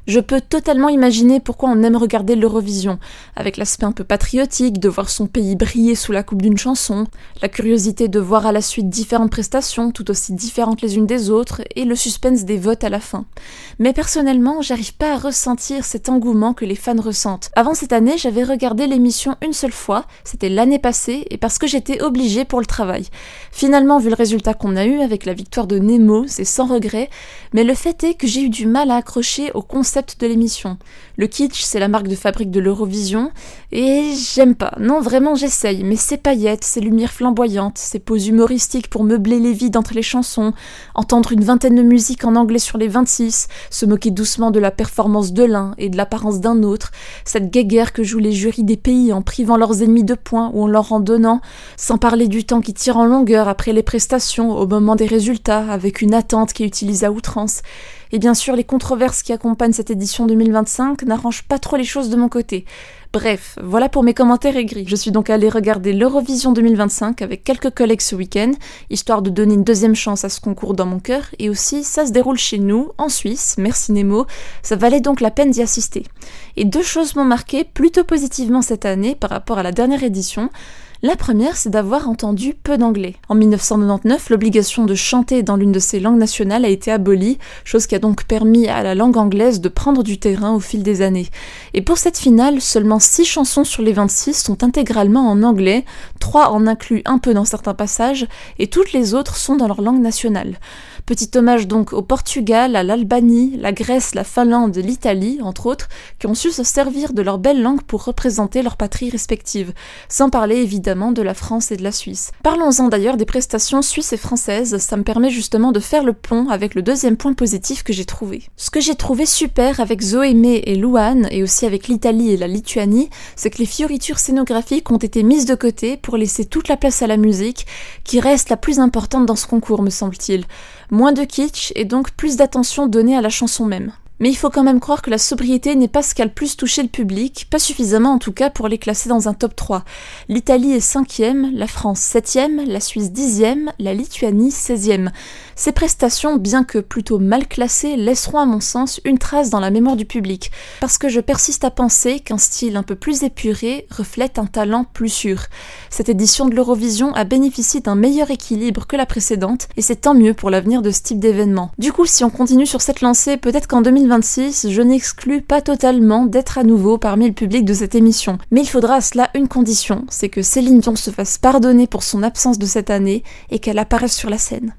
Je peux totalement imaginer pourquoi on aime regarder l'Eurovision, avec l'aspect un peu patriotique de voir son pays briller sous la coupe d'une chanson, la curiosité de voir à la suite différentes prestations, tout aussi différentes les unes des autres, et le suspense des votes à la fin. Mais personnellement, j'arrive pas à ressentir cet engouement que les fans ressentent. Avant cette année, j'avais regardé l'émission une seule fois, c'était l'année passée, et parce que j'étais obligée pour le travail. Finalement, vu le résultat qu'on a eu avec la victoire de Nemo, c'est sans regret, mais le fait est que j'ai eu du mal à accrocher au concept de l'émission. Le kitsch, c'est la marque de fabrique de l'Eurovision, et j'aime pas. Non, vraiment, j'essaye, mais ces paillettes, ces lumières flamboyantes, ces pauses humoristiques pour meubler les vides entre les chansons, entendre une vingtaine de musiques en anglais sur les 26, se moquer doucement de la performance de l'un et de l'apparence d'un autre, cette guéguerre que jouent les jurys des pays en privant leurs ennemis de points ou en leur en donnant, sans parler du temps qui tire en longueur après les prestations, au moment des résultats, avec une attente qui est utilisée à outrance. Et bien sûr, les controverses qui accompagnent cette édition 2025 n'arrangent pas trop les choses de mon côté. Bref, voilà pour mes commentaires aigris. Je suis donc allée regarder l'Eurovision 2025 avec quelques collègues ce week-end, histoire de donner une deuxième chance à ce concours dans mon cœur, et aussi ça se déroule chez nous, en Suisse, merci Nemo, ça valait donc la peine d'y assister. Et deux choses m'ont marqué plutôt positivement cette année par rapport à la dernière édition. La première, c'est d'avoir entendu peu d'anglais. En 1999, l'obligation de chanter dans l'une de ses langues nationales a été abolie, chose qui a donc permis à la langue anglaise de prendre du terrain au fil des années. Et pour cette finale, seulement 6 chansons sur les 26 sont intégralement en anglais, 3 en incluent un peu dans certains passages, et toutes les autres sont dans leur langue nationale. Petit hommage donc au Portugal, à l'Albanie, la Grèce, la Finlande, l'Italie, entre autres, qui ont su se servir de leur belle langue pour représenter leurs patries respectives, sans parler évidemment de la France et de la Suisse. Parlons-en d'ailleurs des prestations suisses et françaises, ça me permet justement de faire le pont avec le deuxième point positif que j'ai trouvé. Ce que j'ai trouvé super avec Zoémé et Louane, et aussi avec l'Italie et la Lituanie, c'est que les fioritures scénographiques ont été mises de côté pour laisser toute la place à la musique, qui reste la plus importante dans ce concours, me semble-t-il. Moins de kitsch et donc plus d'attention donnée à la chanson même. Mais il faut quand même croire que la sobriété n'est pas ce qui a le plus touché le public, pas suffisamment en tout cas pour les classer dans un top 3. L'Italie est 5e, la France 7e, la Suisse 10e, la Lituanie 16e. Ces prestations, bien que plutôt mal classées, laisseront à mon sens une trace dans la mémoire du public, parce que je persiste à penser qu'un style un peu plus épuré reflète un talent plus sûr. Cette édition de l'Eurovision a bénéficié d'un meilleur équilibre que la précédente, et c'est tant mieux pour l'avenir de ce type d'événement. Du coup, si on continue sur cette lancée, peut-être qu'en 2026, je n'exclus pas totalement d'être à nouveau parmi le public de cette émission. Mais il faudra à cela une condition, c'est que Céline Dion se fasse pardonner pour son absence de cette année et qu'elle apparaisse sur la scène.